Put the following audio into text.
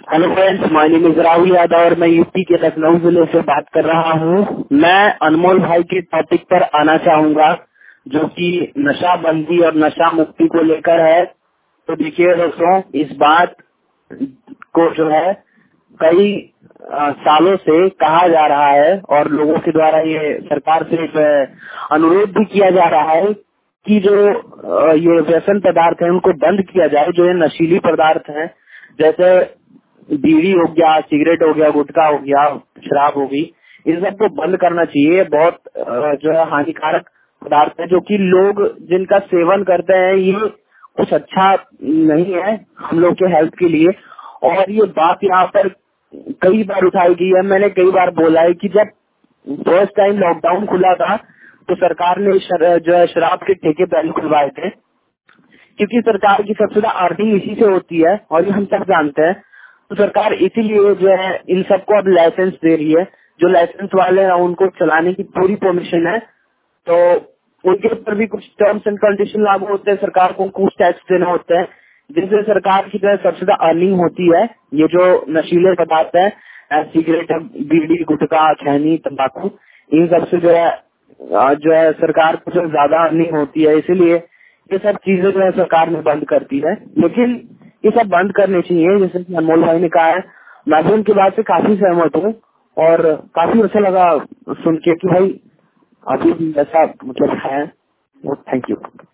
Hello friends, my name is Rahul Yadav और मैं UP के लखनऊ जिले से बात कर रहा हूँ। मैं अनमोल भाई के टॉपिक पर आना चाहूंगा जो कि नशाबंदी और नशा मुक्ति को लेकर है। तो देखिए दोस्तों, इस बात को जो है कई सालों से कहा जा रहा है और लोगों के द्वारा ये सरकार से अनुरोध भी किया जा रहा है कि जो ये व्यसन पदार्थ है उनको बंद किया जाए। जो ये नशीली पदार्थ है, जैसे बीड़ी हो गया, सिगरेट हो गया, गुटखा हो गया, शराब हो गई, इन सबको बंद करना चाहिए। बहुत जो है हानिकारक पदार्थ है जो कि लोग जिनका सेवन करते हैं, ये कुछ अच्छा नहीं है हम लोग के हेल्थ के लिए। और ये बात यहाँ पर कई बार उठाई गई है। मैंने कई बार बोला है कि जब फर्स्ट टाइम लॉकडाउन खुला था तो सरकार ने जो है शराब के ठेके पहले खुलवाए थे, क्योंकि सरकार की सबसे ज्यादा अर्निंग इसी से होती है और ये हम सब जानते हैं। तो सरकार इसीलिए जो है इन सबको अब लाइसेंस दे रही है। जो लाइसेंस वाले हैं उनको चलाने की पूरी परमिशन है। तो उनके ऊपर भी कुछ टर्म्स एंड कंडीशन लागू होते हैं, सरकार को कुछ टैक्स देना होता है, जिनसे सरकार की जो है सबसे ज्यादा अर्निंग होती है। ये जो नशीले पदार्थ है, सिगरेट, बीड़ी, गुटखा, खैनी, तंबाकू, इन सब से जो है सरकार को जो ज्यादा अर्निंग होती है। इसीलिए ये सब चीजें जो है सरकार ने बंद करती है, लेकिन ये सब बंद करने चाहिए जैसे कि अनमोल भाई ने कहा है। मैं भी उनकी बात से काफी सहमत हूँ और काफी अच्छा लगा सुन के कि भाई अभी भी ऐसा मतलब है। Thank you.